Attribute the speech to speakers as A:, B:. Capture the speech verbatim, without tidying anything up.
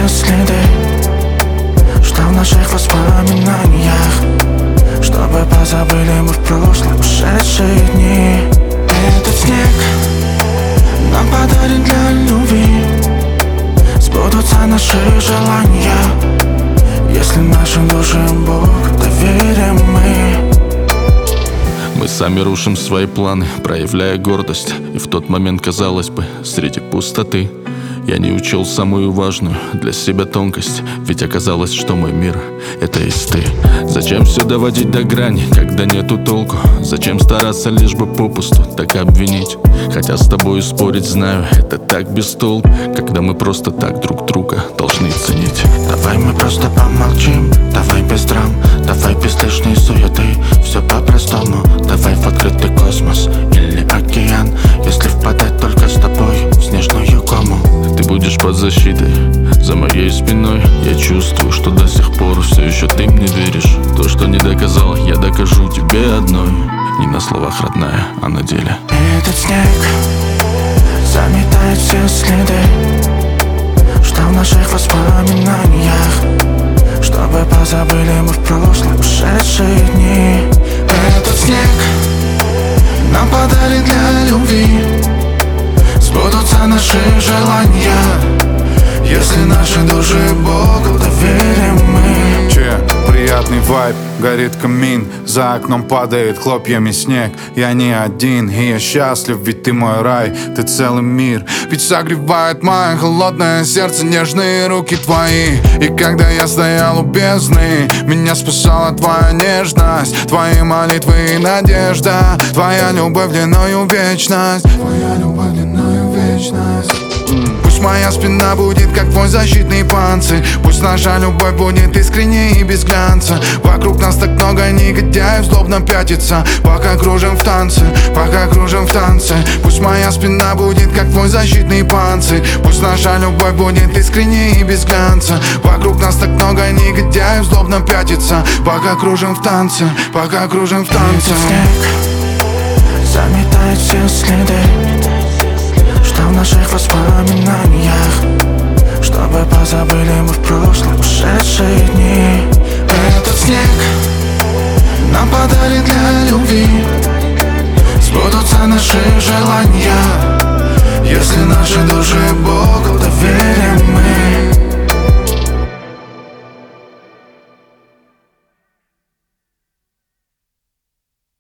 A: следы, что в наших воспоминаниях, чтобы позабыли мы в прошлом ушедшие дни. Этот снег нам подарен для любви, сбудутся наши желания, если нашим душам Бог доверим мы.
B: Мы сами рушим свои планы, проявляя гордость. И в тот момент, казалось бы, среди пустоты я не учел самую важную для себя тонкость. Ведь оказалось, что мой мир — это есть ты. Зачем все доводить до грани, когда нету толку? Зачем стараться лишь бы попусту так обвинить? Хотя с тобою спорить, знаю, это так без толку, когда мы просто так друг друга должны ценить.
A: Давай мы просто помолчим, давай без драм, давай без лишней суеты, все по-простому. Давай в открытый космос или океан, если впадать только с тобой в снежную кому.
B: Ты будешь под защитой, за моей спиной. Я чувствую, что до сих пор все еще ты мне веришь. То, что не доказал, я докажу тебе одной. Не на словах, родная, а на деле.
A: Этот снег заметает все следы, что в наших воспоминаниях, чтобы позабыли мы в прошлом ушедшие дни. Этот снег нам подарен для любви, сбудутся наши желания, если наши души Богу доверим мы.
C: Че, приятный вайб, горит камин, за окном падает хлопьями снег. Я не один, и я счастлив, ведь ты мой рай, ты целый мир. Ведь согревает мое холодное сердце нежные руки твои. И когда я стоял у бездны, меня спасала твоя нежность, твои молитвы и надежда, твоя любовь длиною вечность, твоя любовь длиною вечность. Пусть моя спина будет как твой защитный панцирь, пусть наша любовь будет искренней и без глянца. Вокруг нас так много негодяев злобно пятится, пока кружим в танце, пока кружим в танце. Пусть моя спина будет как твой защитный панцирь, пусть наша любовь будет искренней и без глянца. Вокруг нас так много негодяев злобно пятится, пока кружим в танце, пока кружим в танце.
A: Снег заметает все следы, что в наших воспоминаниях, чтобы позабыли мы в прошлом ушедшие дни. Этот снег нам подарен для любви, сбудутся наши желания, если наши души Богу доверим мы.